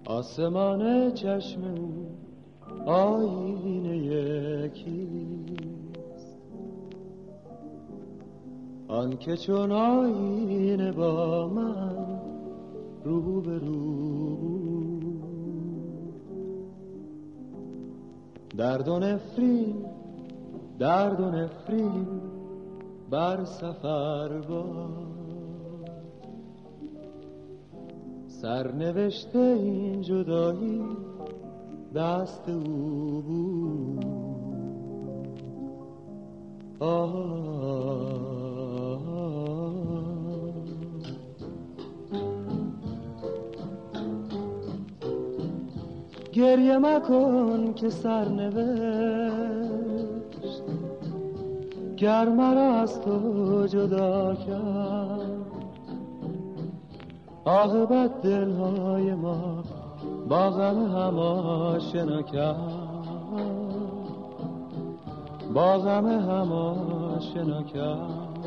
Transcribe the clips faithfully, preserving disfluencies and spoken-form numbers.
آسمان چشم او آینه یکیست، آن که چون آینه با من رو به رو، درد و نفرین درد و نفرین بر سفر باد، سرنوشته این جدایی دست او بود. آه گریه مکن که سرنوشت گر مرا از تو جدا کرد، عاقبت دلهای ما با غم هم آشنا کرد، با غم هم آشنا کرد.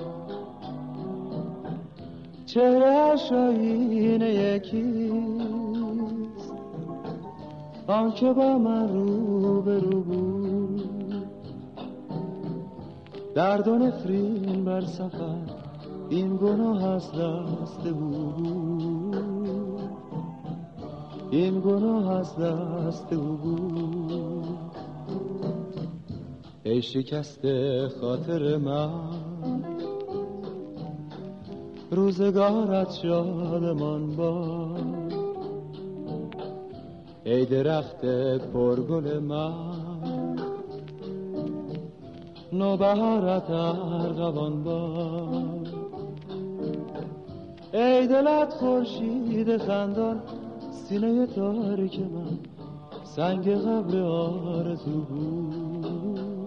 چهره‌اش آینه یکیست، آن که با من رو به رو بود، درد و نفرین بر سفر این گناه از دست او بود، این گناه از دست او بود. ای شکسته خاطر من روزگارت شادمان باد، ای درخت پرگل من نوبهارت ارغوان باد، ای دلت خورشید خندان سینه تاریک من سنگ قبر آرزو بود،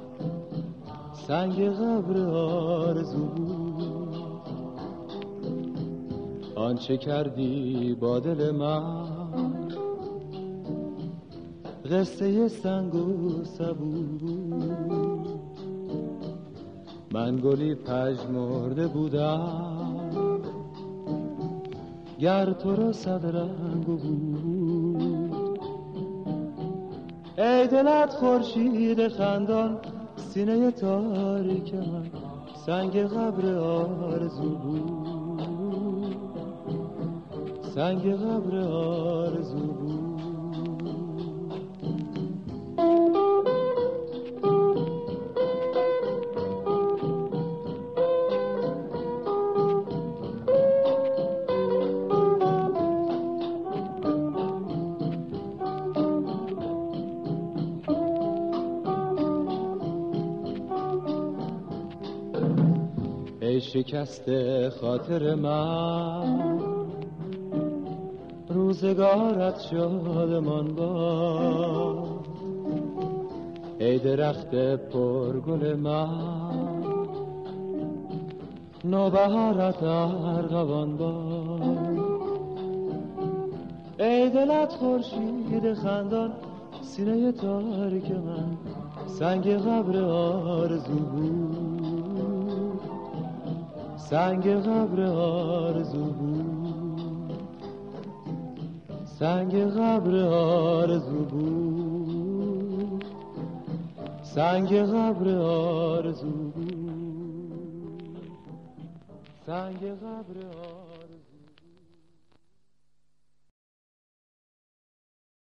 سنگ قبر آرزو بود. آنچه کردی با دل من قصه سنگ و سبو بود، من گلی پژمرده بودم گر تو را صد رنگ بود. ای دلت خورشید خندان سینه تاریک من سنگ قبر آرزو بود، سنگ قبر آرزو بود. ای شکسته خاطر من روزگارت شادمان باد، ای درخت پرگل من نوبهارت ارغوان باد، ای دلت خورشید خندان سینه تاریک من سنگ قبر آرزو بود، سنگ قبر آرزو بود، سنگ قبر آرزو بود، سنگ قبر آرزو بود، سنگ قبر آرزو.